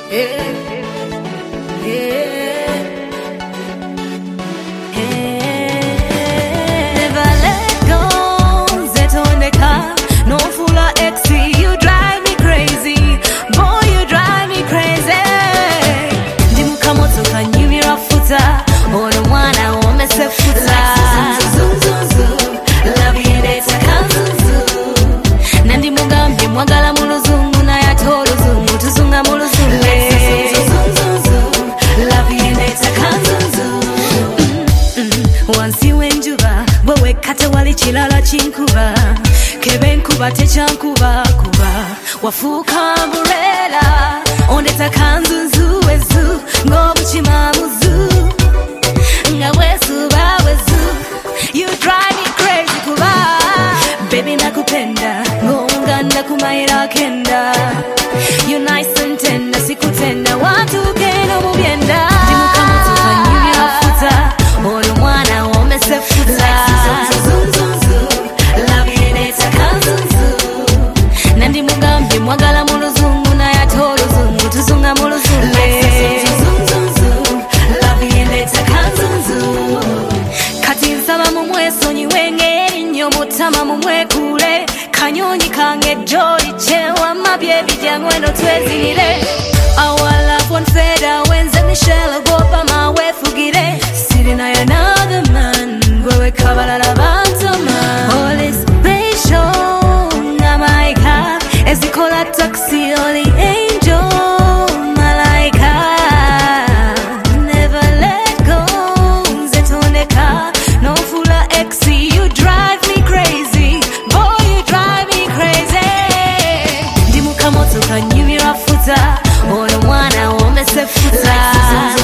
Never let go, zetondeka, no fula exi, you drive me crazy, boy you drive me crazy. Ndimuka moto kanyumira futa, ono mwana omese futa. Love yendeta kanzuzu, nandi mugambye mwagala mu luzungu naye ate oluzungu tuzunga mu luzungu. Love yendeta kanzuzu. Wansi w'enjuba bwe wekkate wali kirala kinkuba, kebe nkuba tekyankuba kuba, wafuuka umbrella ondeta kanzuzu wezu ng'obukima buzu nga bwesuba wezu. You drive me crazy kuba baby nakupenda ngonga nakumayira kenda. You nice and tender sikutenda watuke no mubyenda. Ndimuka moto kanyumira futa ono mwana omese futa. Love yendeta kanzuzu, nandi mugambye mwagala mu luzungu naye ate oluzungu tuzunga mu luzungu. Love yendeta kanzuzu, kati nsaba mumwesonyiwe ng'erinnyo mutama mumwekule, kanyonyi kange joli kyewama byebijja ngweno twezinire. Our love won't fade away, nze Michelle Gopa mawefugire, sirinayo another man gwewe kabalala bantama. Holy special ngamaika ezikola taxi oli angel malaika. Never let go, zetondeka, no fula exi, you drive me crazy, boy you drive me crazy. Ndimuka moto kanyumira futa ono mwana omese futa.